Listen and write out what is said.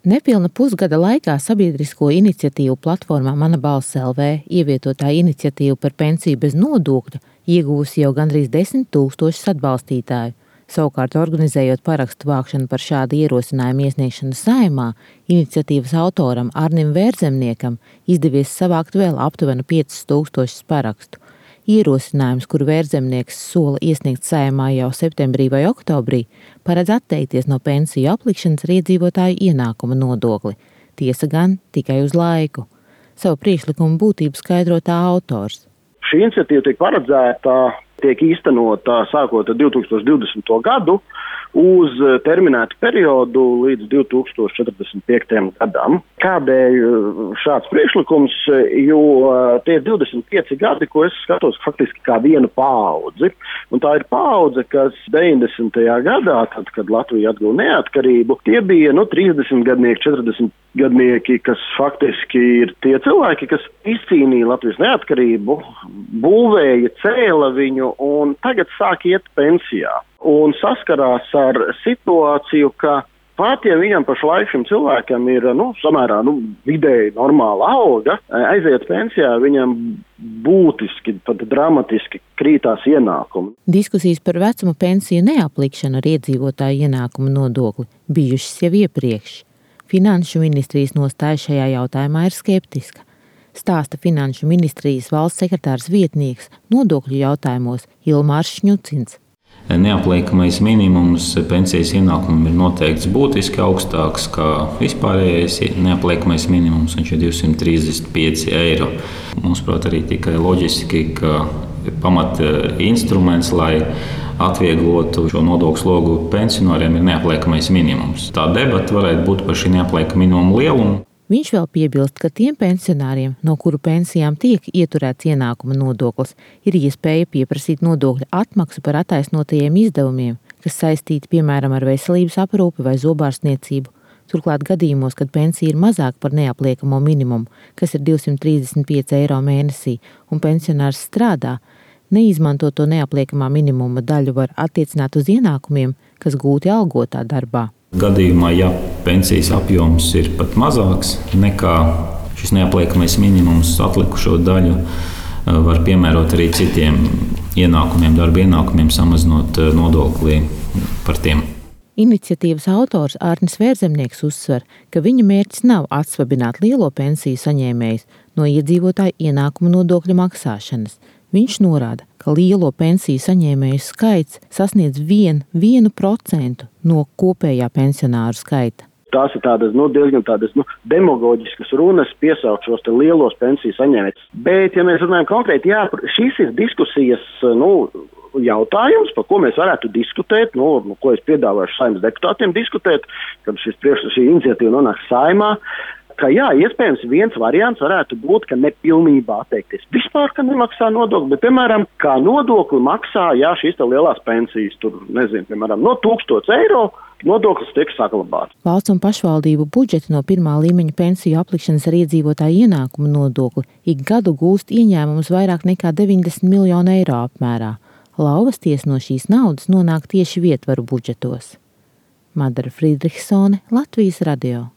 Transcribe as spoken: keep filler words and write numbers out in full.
Nepilna pusgada laikā sabiedrisko iniciatīvu platformā Mana balss L V ievietotā iniciatīva par pensiju bez nodokļa ieguvusi jau gandrīz desmit tūkstošus atbalstītāju. Savukārt, organizējot parakstu vākšanu par šādu ierosinājumu iesniegšanu Saeimā, iniciatīvas autoram Arnim Vērzemniekam izdevies savākt vēl aptuveni piecus tūkstošus parakstu. Ierosinājums, kuru Vērzemnieks sola iesniegt Saeimā jau septembrī vai oktobrī, paredz atteikties no pensiju aplikšanas ar iedzīvotāju ienākuma nodokli. Tiesa gan tikai uz laiku. Savu priekšlikumu būtību skaidro tā autors. Šī iniciatīva tiek paredzēta, tiek īstenota sākot ar divi tūkstoši divdesmito gadu uz terminētu periodu līdz divi tūkstoši četrdesmit piektajam gadam. Kādēļ šāds priekšlikums? Jo tie ir divdesmit pieci gadi, ko es skatos faktiski kā vienu paudzi. Un tā ir paudze, kas deviņdesmitajā gadā, tad, kad Latvija atguva neatkarību, tie bija nu, trīsdesmit gadnieki, četrdesmit gadnieki, kas faktiski ir tie cilvēki, kas izcīnīja Latvijas neatkarību, būvēja, cēla viņu un tagad sāk iet pensijā. Un saskarās ar situāciju, ka pat ja viņam pašlaik šim cilvēkam ir nu, samērā nu, vidēji normāla alga, aiziet pensijā, viņam būtiski, pat dramatiski krītās ienākumi. Diskusijas par vecuma pensiju neaplikšanu ar iedzīvotāju ienākumu nodokli bijušas jau iepriekš. Finanšu ministrijas nostāja šajā jautājumā ir skeptiska. Stāsta Finanšu ministrijas valsts sekretārs vietnieks nodokļu jautājumos Ilmārs Šņucins. Neapliekamais minimums pensijas ienākumam ir noteikts būtiski augstāks kā vispārējais neapliekamais minimums, viņš ir divsimt trīsdesmit pieci eiro. Mums, prāt, arī tikai loģiski, ka pamat instruments, lai atvieglotu šo nodokļu slogu pensionāriem, ir neapliekamais minimums. Tā debata varētu būt par šī neapliekama minimuma lielumu. Viņš vēl piebilst, ka tiem pensionāriem, no kuru pensijām tiek ieturēts ienākuma nodoklis, ir iespēja pieprasīt nodokļa atmaksu par attaisnotajiem izdevumiem, kas saistīti piemēram ar veselības aprūpi vai zobārstniecību. Turklāt gadījumos, kad pensija ir mazāk par neapliekamo minimumu, kas ir divsimt trīsdesmit pieci eiro mēnesī, un pensionārs strādā, neizmanto to neapliekamā minimuma daļu var attiecināt uz ienākumiem, kas gūti algotā darbā. Gadījumā, ja pensijas apjoms ir pat mazāks nekā šis neapliekamais minimums, atlikušo daļu var piemērot arī citiem ienākumiem, darba ienākumiem, samazinot nodokli par tiem. Iniciatīvas autors Arnis Vērzemnieks uzsver, ka viņa mērķis nav atsvabināt lielo pensiju saņēmējus no iedzīvotāju ienākumu nodokļa maksāšanas. Viņš norāda, ka lielo pensiju saņēmēju skaits sasniedz vienu procentu no kopējā pensionāru skaita. Tās ir tādas nu, diezgan tādas nu, demagoģiskas runas piesaukt šos te lielos pensiju saņēmējus. Bet, ja mēs runājam konkrēti, jā, šīs ir diskusijas nu, jautājums, par ko mēs varētu diskutēt, nu, ko es piedāvāšu Saeimas deputātiem diskutēt, kad šis priekš šī iniciatīva nonāk Saeimā. Ka jā, iespējams viens variants varētu būt, ka nepilnībā atteikties vispār, ka nemaksā nodokli, bet, piemēram, kā nodokli maksā, jā, šīs te lielās pensijas, tur, nezinu, piemēram, no tūkstots eiro nodoklis tiek saglabāts. Valsts un pašvaldību budžeti no pirmā līmeņa pensiju aplikšanas ar iedzīvotāju ienākumu nodokli ik gadu gūst ieņēmumus vairāk nekā deviņdesmit miljonu eiro apmērā. Lauvasties no šīs naudas nonāk tieši vietvaru budžetos. Madara Friedrichsone, Latvijas radio.